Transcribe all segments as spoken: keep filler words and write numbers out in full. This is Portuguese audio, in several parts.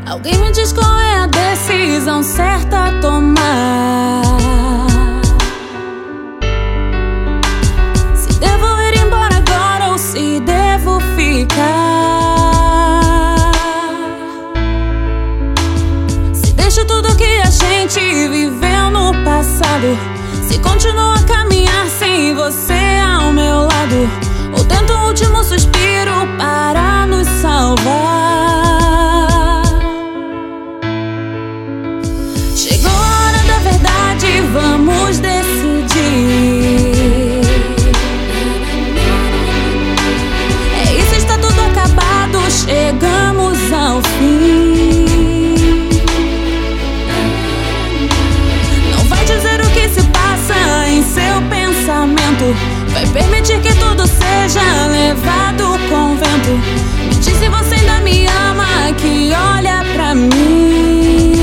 Alguém me diz qual é a decisão certa a tomar. Se devo ir embora agora ou se devo ficar. Se deixo tudo que a gente viveu no passado, se continuo a caminhar sem você ao meu lado, ou tento o último suspiro para nos salvar. Chegou a hora da verdade, vamos decidir. É isso, está tudo acabado, chegamos ao fim. Não vai dizer o que se passa em seu pensamento, vai permitir que tudo seja levado com vento. Me diz se você ainda me ama, que olha pra mim.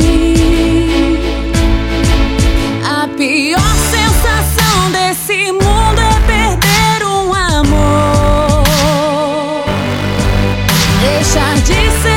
A pior sensação desse mundo é perder um amor, deixar de ser